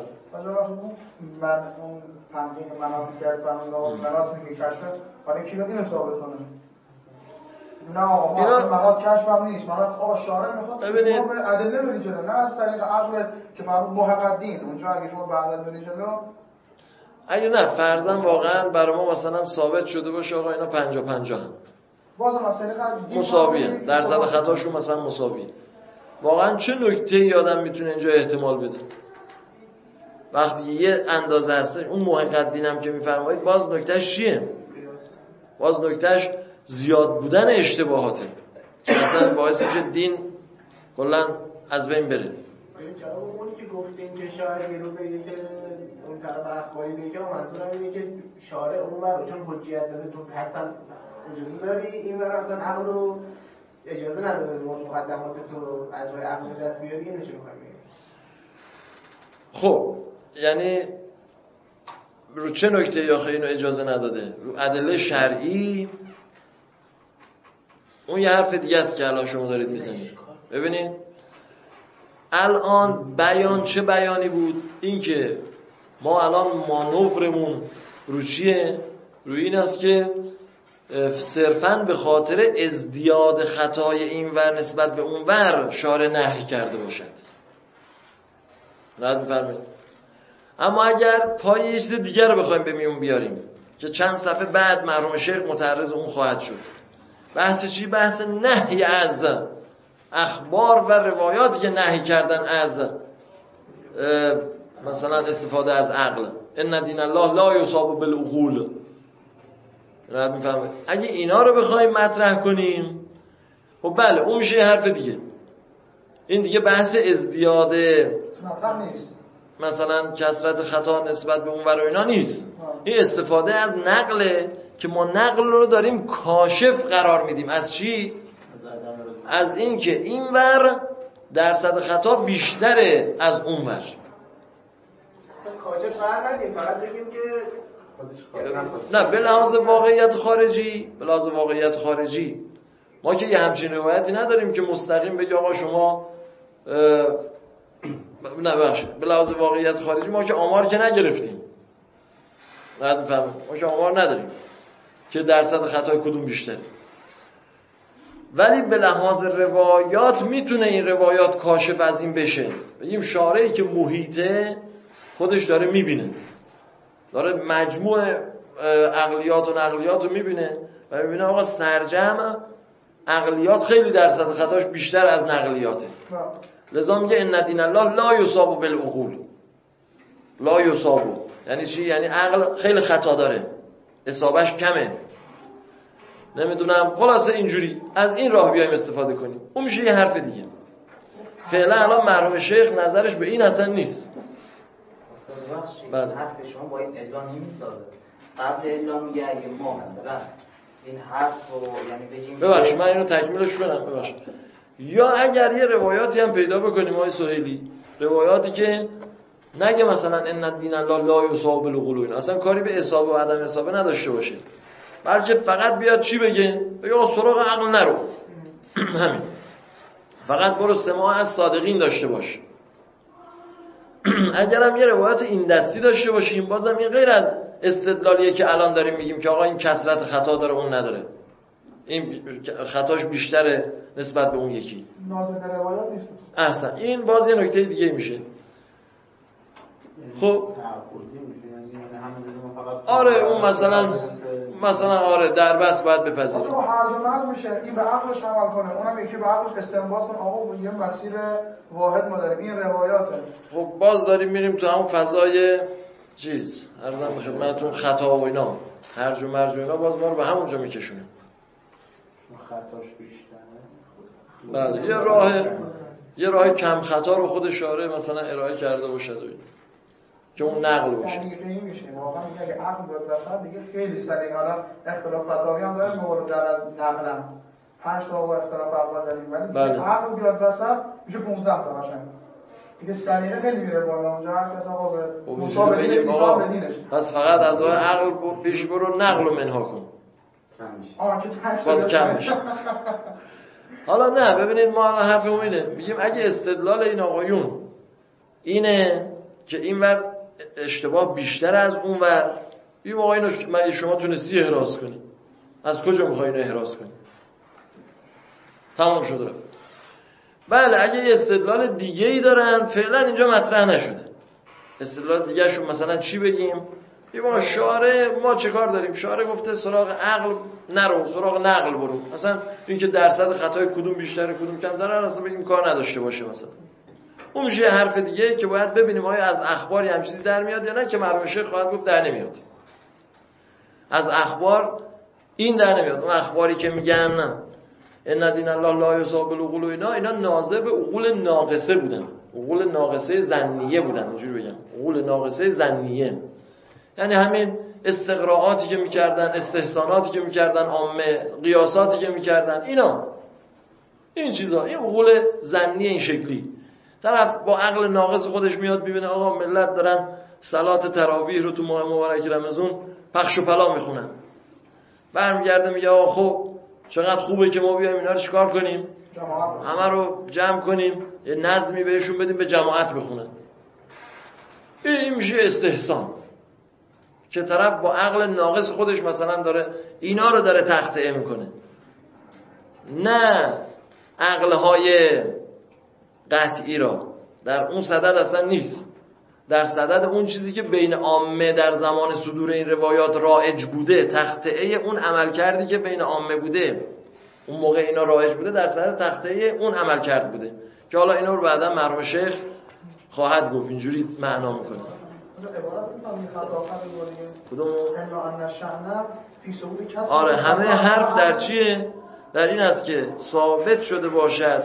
من اون تنظیم مناطق کرد فرمودن مناطق میگه کشف، برای کی اینو ثابت کنه؟ نه آقا مناطق کشف هم نیست، مناطق آقا شارع میخواد ببینید به ادله بری جلو، نه از طریق عقل که فرمود محقق دین. اونجا اگه شما به عقل بری جلو، اگه نه فرضاً واقعا برای ما مثلا ثابت شده باشه آقا اینا 50-50 هم بازم از طریق مساویه، درصد خطاشون مثلا مساویه، واقعا چه نکته‌ای آدم میتونه اینجا احتمال بده؟ وقتی یه اندازه هست اون محقق دینم که میفرمایید، باز نکتهش چیه؟ باز نکتهش زیاد بودن اشتباهاته که مثلا باعث میشه دین کلا از بین بره. جواب اونی که گفتین که شارع رو بگه که اون طرف اخباری بگه، منظورم اینه که شارع اون رو چون حجیت داره، تو حتما اجازه داری این ور اصلا عقل رو اجازه نداره مقدمات تو از روی عقل دست بیاری، نمیشه می‌خوام. خب یعنی رو چه نکته یا اینو اجازه نداده؟ رو ادله شرعی. اون یه حرف دیگه است که الان شما دارید میزنید. ببینید الان بیان چه بیانی بود؟ این که ما الان مانورمون رو چیه؟ رو این است که صرفاً به خاطر ازدیاد خطای این ور نسبت به اون ور شارع نهی کرده باشد. رد می‌فرمایید. اما اگر پای یه چیز دیگر رو بخوایم به میون بیاریم که چند صفحه بعد مرحوم شیخ متعرض اون خواهد شد، بحث چی؟ بحث نهی از اخبار و روایاتی که نهی کردن از مثلا استفاده از عقل. ان دین الله لا یصاب بالعقول. رد می‌فرمایید. اگه اینا رو بخوایم مطرح کنیم، خب بله اون میشه یه حرف دیگه. این دیگه بحث ازدیاد نیست، مثلا کثرت خطا نسبت به اون ور و اینا نیست. این استفاده از نقله که ما نقل رو داریم کاشف قرار میدیم از چی؟ از این که این ور درصد خطا بیشتره از اون ور. کاشف قرار ندیم، فقط بگیم که نه به لحاظ واقعیت خارجی، به لحاظ واقعیت خارجی ما که یه همچین روایتی نداریم که مستقیم بگه آقا شما نه بخشید به لحاظ واقعیت خارجی ما که آمار که نگرفتیم، رد می‌فرمایید، ما که آمار نداریم که درصد خطای کدوم بیشتره، ولی به لحاظ روایات میتونه این روایات کاشف از این بشه. بگیم شارعی که محیطه خودش داره میبینه، داره مجموع عقلیات و نقلیات رو میبینه و میبینه آقا سرجم عقلیات خیلی درصد خطاش بیشتر از نقلیاته، لذا میگه ان دین الله لا یصاب بالعقول. لا یصاب یعنی چی؟ یعنی عقل خیلی خطا داره، اصابش کمه. نمیدونم خلاصه اینجوری از این راه بیایم استفاده کنیم، اون میشه یه حرف دیگه. فعلا الان مرحوم شیخ نظرش به این اصلا نیست. استاد بخشید حرف شما با این ادعا نمیسازه. قبل ادعا میگه اگه ما مثلا این حرف رو یعنی بگیم ببخشید من اینو تکمیلش کنم. ببخشید یا اگر یه روایاتی هم پیدا بکنیم آقای سهیلی، روایاتی که نگه مثلا ان دین الله لا یصاب بالعقول، اصلا کاری به اصابه و عدم اصابه نداشته باشه، بلکه فقط بیاد چی بگه سراغ عقل نرو. همین، فقط برو سماع از صادقین داشته باش. اگرم یه روایت این دستی داشته باشیم بازم این غیر از استدلالیه که الان داریم میگیم که آقا این کثرت خطا داره اون نداره، این خطاش بیشتره نسبت به اون یکی. نازل روایات نیست. احسن، این باز یه نکته دیگه میشه. خب آره اون مثلا آره در بس باید بپذیره. تو هر جمعه میشه این به عقلش عمل کنه، اونم یکی به عقلش استنباط کنه آقا یه مسیر واحد ما داریم این روایاته. خب باز داریم میریم تو همون فضای چیز عرضم خدمتتون خطا و اینا، هرج و مرج و اینا، باز ما رو به همونجا میکشونه. خطاش بیشتره. بله یه راه کم خطا رو خود شارع مثلا ارائه کرده باشه که اون نقل باشه. دیگه میشه واقعا اگه عقل بیاد وسط دیگه خیلی سریع. حالا اختلاف فتاوی هم داره مورد در نقلم 5 تا اختلاف اول داریم، ولی عقل بیاد وسط میشه 15 تا قشنگ دیگه سریع خیلی میره بالا. اونجا هر کس آقا به مصاب دینش پس فقط از راه عقل پیش برو، نقل و منها کن. باز کم میشه. حالا نه ببینید ما الان حرفمون اینه، میگیم اگه استدلال این آقایون اینه که اینور اشتباه بیشتر از اونور، این آقا اینو شما تونستی احراز کنی، از کجا میخوای اینو احراز کنی؟ تمام شده. بله اگه یه استدلال دیگه ای دارن فعلا اینجا مطرح نشده، استدلال دیگه شون مثلا چی بگیم؟ ما شارع ما چه کار داریم؟ شارع گفته سراغ عقل نرو، سراغ نقل برو. مثلا اینکه درصد خطای کدوم بیشتره کدوم کمتره اصلا بگیم کار نداشته باشه. مثلا اون میشه حرف دیگه که باید ببینیم آیا از اخباری هم چیزی در میاد یا نه، که مرحوم شیخ خواهد گفت در نمیاد. از اخبار این در نمیاد. اون اخباری که میگن ان دین الله لا یصاب بالعقول و اینا ناظر به عقول ناقصه بودن، عقول ناقصه ظنیه بودن. اینجوری بگم عقول ناقصه ظنیه، یعنی همین استقراءاتی که میکردن، استحساناتی که میکردن عامه، قیاساتی که میکردن، این چیزا، این عقول ظنی این شکلی. طرف با عقل ناقص خودش میاد ببینه آقا ملت دارن صلات تراویح رو تو ماه مبارک رمضان پخش و پلا میخونن، برمیگرده میگه آقا خب چقدر خوبه که ما بیایم اینا رو چیکار کنیم؟ همه رو جمع کنیم، یه نظمی بهشون بدیم به جماعت بخونن. این میشه استحسان که طرف با عقل ناقص خودش مثلا داره اینا رو داره تخطئه میکنه. نه عقلهای قطعی را در اون صدد اصلا نیست، در صدد اون چیزی که بین عامه در زمان صدور این روایات رایج بوده، تخطئه اون عمل کردی که بین عامه بوده اون موقع اینا رایج بوده، در صدد تخطئه اون عمل کرد بوده که حالا اینا رو بعدا مرحوم شیخ خواهد گفت اینجوری معنا میکنه. آره همه حرف در چیه؟ در این است که ثابت شده باشد،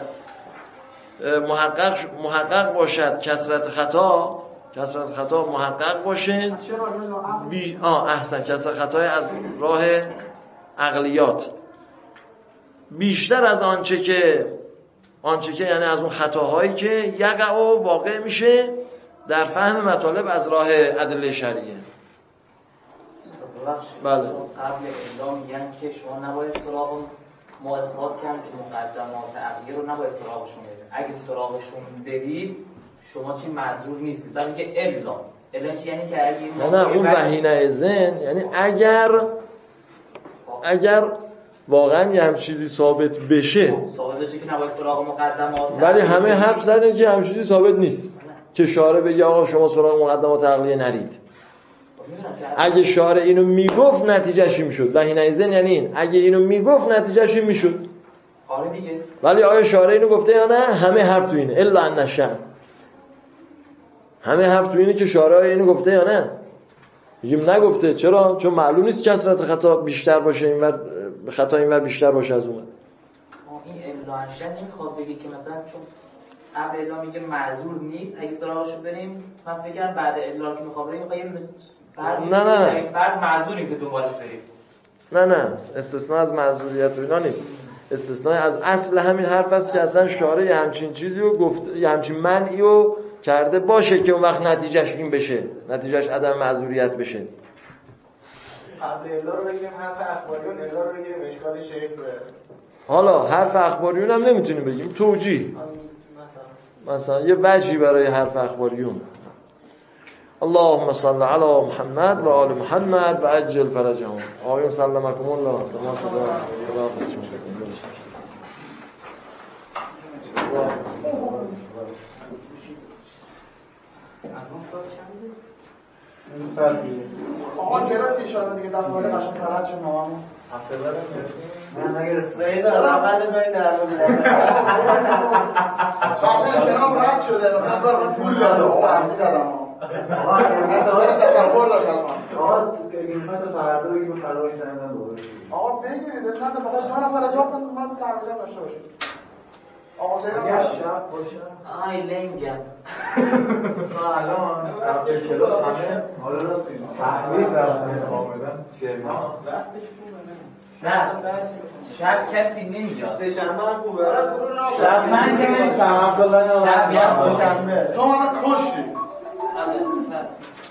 محقق باشد کثرت خطا محقق باشه. احسن، کثرت خطای از راه عقلیات بیشتر از آنچه که یعنی از اون خطاهایی که یقع و واقع میشه در فهم مطالب از راه ادله شرعیه. بله. قبل اعلام میگن که شما نباید سراغ ما اثبات کنیم که مقدمات عقلیه رو نباید سراغشون برید. اگه سراغشون برید شما چی معذور نیستید. در میگه الا چی؟ یعنی که اگه نه اون بهینه ذهن یعنی اگر واقعا یه هم چیزی ثابت بشه که نباید سراغ مقدمات، ولی همه حرف زدن که هم چیزی ثابت نیست که شارع بگه آقا شما سراغ مقدمات عقلیه نرید. اگه شارع اینو میگفت نتیجهش این میشد. بهینه ذهن یعنی این، اگه اینو میگفت نتیجهش این میشد. آره دیگه. ولی آیا شارع اینو گفته یا نه؟ همه حرف تو اینه الا ان الشأن. همه حرف تو اینه که شارع اینو گفته یا نه. میگیم نگفته. چرا؟ چون معلوم نیست کثرت خطا بیشتر باشه اینور، خطا اینور بیشتر باشه از اون. این الا ان الشأن نمیخواد بگه که مثلا چون قبل الا میگه معذور نیست اگه سراغشو بریم، من فکر کنم بعد الا که میخواد بریم نه فرض معذوریم که دنبالش بریم. نه استثناء از معذوریت و اینا نیست. استثناء از اصل همین حرف است که اصلا شارع همچین چیزی رو گفت، همچین منعی رو کرده باشه که اون وقت نتیجهش این بشه، نتیجهش عدم معذوریت بشه. قبل الا رو بگیریم، حرف اخباریون الا رو بگیریم، اشکال شیخ بره. حالا حرف اخباریون هم نمیتونیم بگیم، توجیه مثلا یه وجهی برای حرف اخباریون. اللهم صل علی محمد و آل محمد و عجل فرجهم. آیون سلمکم الله بما صدا آقا گرفت ایشالا دیگه دفعه بعد قشنگ فرج شد مامامون هفته بعد من نگرفت سیدا اول داین در بود شاید جناب رد شده مثلا برای پول داده آقا عمدی زدم آقا انتظار تفکر داشت از من آقا قیمت فردا بگیم خرابش نمیدن دوباره آقا بگیرید نه فقط دو نفر از وقت من تعویض داشته باشید آقا سیدا شب باشه آی لنگم ما الان قبل کلاس همه حالا راست میگم تحویل رفتن کاملا چرما نه شب کسی نمیاد سه‌شنبه هم خوبه. شب من که نمی‌فهمم شب یا دوشنبه تو منو کشتی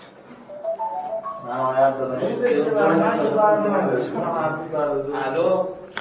نهایت داداش الو